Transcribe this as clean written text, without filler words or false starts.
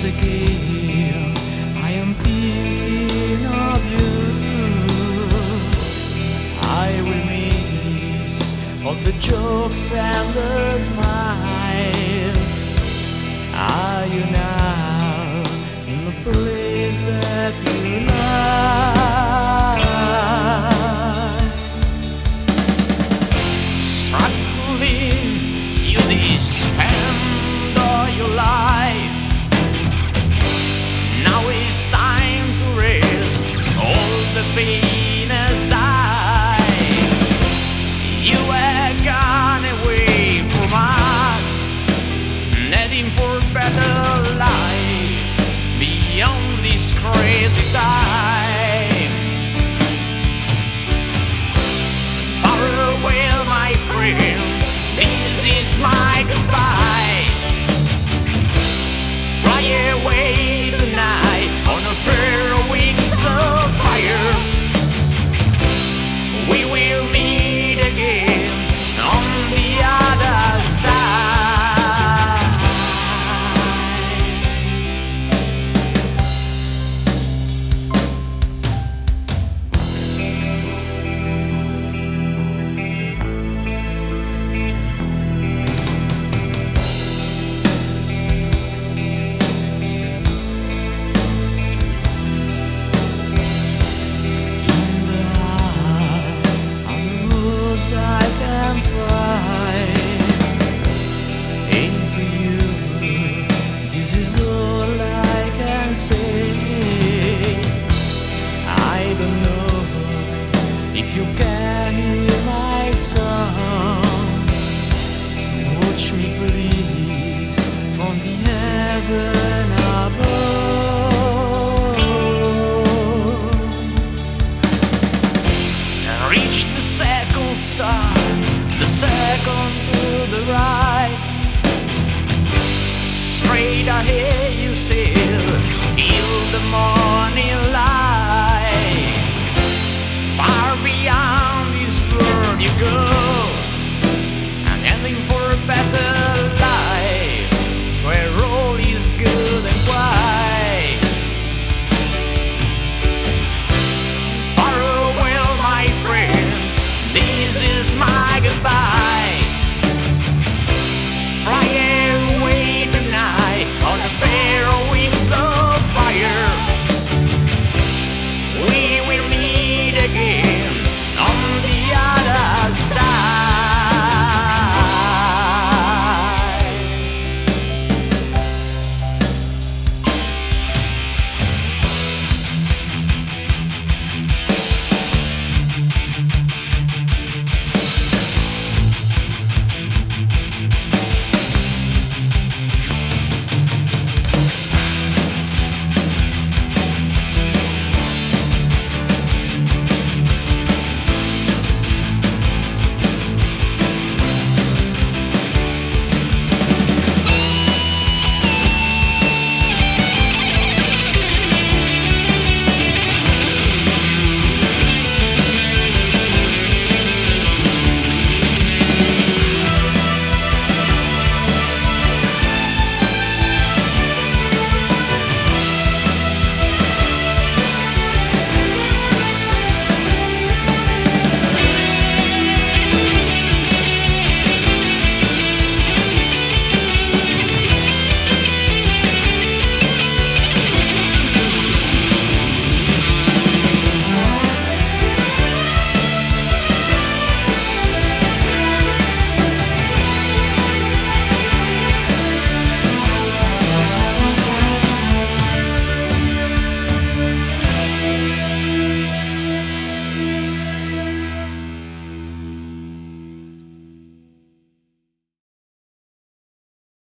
once again I am thinking of you. I will miss all the jokes and the smiles. Are you now in the place that you love? Struggling, you spend all your life. Now it's time to rest. All the pain has died. You have gone away from us, heading for a better life beyond this crazy time. Far away, my friend, this is my goodbye. Fly away tonight on a pair of wings of fire. We will meet again on the other side. I can find into you. This is all I can say. I don't know if you can hear my song. Watch me please from the heaven above. Reach the second star, the second to the right. Straight ahead you sail, till the morning light. Far beyond this world you go, and heading for a better life, where all is good and quiet. Far away, my friend, this is my goodbye. Fly away tonight on a pair of wings of fire.